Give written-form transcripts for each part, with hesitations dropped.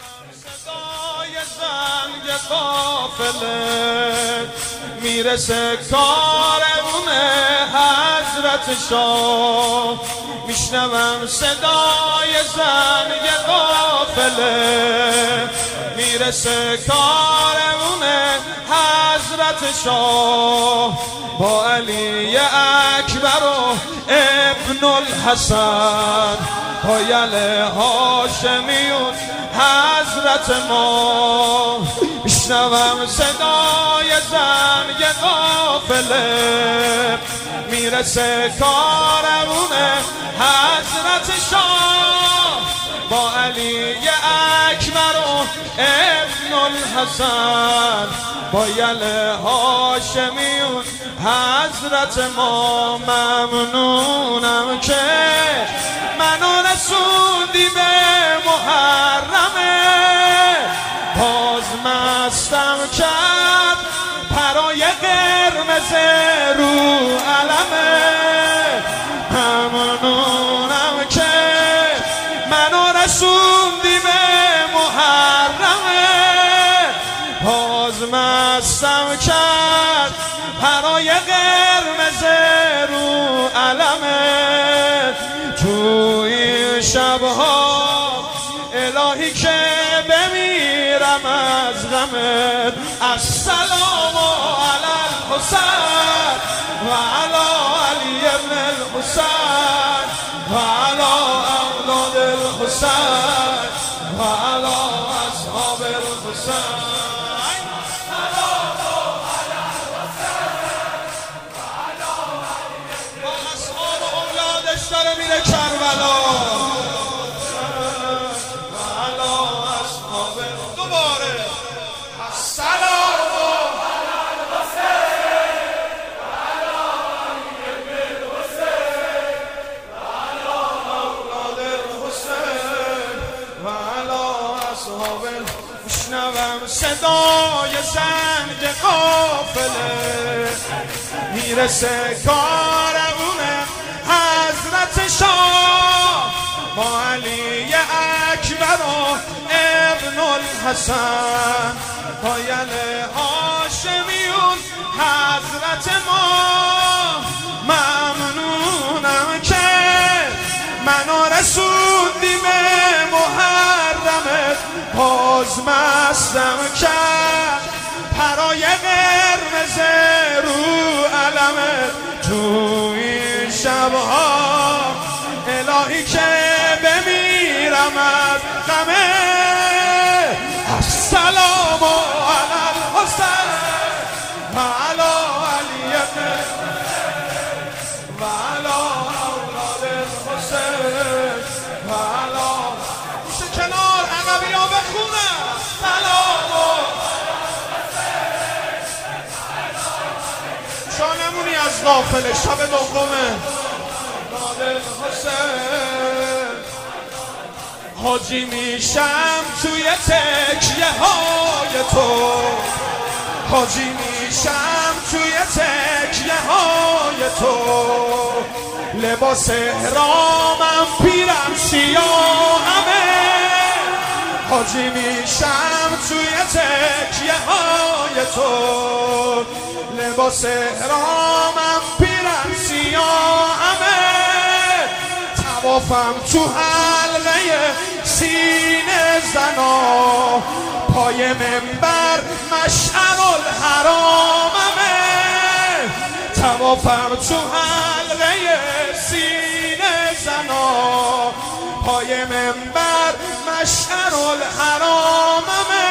صدای زنگ قافله میرسه کارمون حضرت شاه، میشنوم صدای زنگ قافله میرسه کارمون حضرت شاه، با علی اکبر و ابن الحسن پایل هاشمیون حضرت ما، میشنوم صدای زنگ قافله میرسه کارمون حضرت شاه، با علی اکبر و ابن الحسن پایل هاشمیون حضرت ما. ممنونم که منو رسوندی به محرمه، باز مستم کرد پرای قرمز رو علمه. ممنونم که منو رسوندی به محرمه، باز مستم کرد پرای قرمز رو علمه. تو این شبها الهی که بمیرم از غمت، السلام علی الحسین و علی علی ابن الحسین و علی اولاد الحسین و علی اصحاب الحسین. داره میره کربلا علا اصحاب. دوباره السلام علی الحسین و علی علی ابن الحسین و علی اولاد الحسین و علی اصحاب. میشنوم صدای زنگ قافله میرسه کارمونه حضرت شاه، با علی اکبر و ابن الحسن پایل هاشمیون حضرت ما. ممنونم که منو رسوندی به محرمت، باز مستم کرد پرای قرمز رو علمت. تو این شبها الهی که بمیرم از غمه، السلام علی الحسین و علی علی ابن و علی اولاد الحسین و علی. میشه کنار عقبی ها بخونم سلام شانمونی از قافله شب دومه حاجی میشم توی تکیه های تو، حاجی میشم توی تکیه های تو، لباس احرامم پیرم سیاهمه، حاجی میشم توی تکیه های تو، لباس احرامم پیرم سیاهمه. طوافم تو حلقه سینه زنا، پای منبر مشعر الحراممه. طوافم تو حلقه سینه زنا، پای منبر مشعر الحراممه.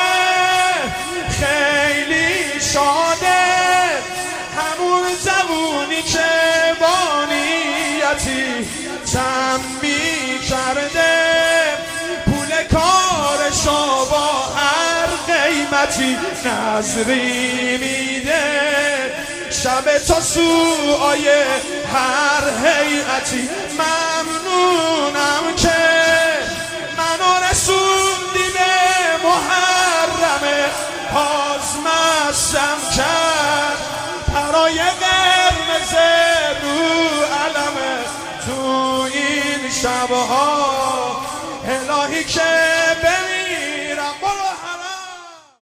خیلی شاده همون زبونی که با نیتی تنبیه کرده، پول کارشو با هر قیمتی نظری میده، شب تا سوهای هر هیئتی. ممنونم که منو رسوندی به محرمه، باز مستم کرد پرای قرمز رو علمه. تو این شبها الهی که